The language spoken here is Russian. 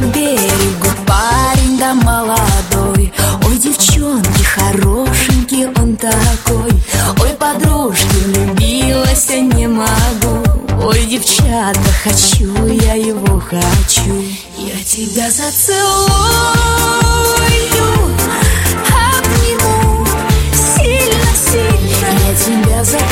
берегу парень да молодой. Ой, девчонки, хорошенький он такой. Ой, подружки, влюбилась, а не могу. Ой, девчата, хочу, я его хочу. Я тебя зацелую, обниму сильно-сильно. Я тебя зацелую.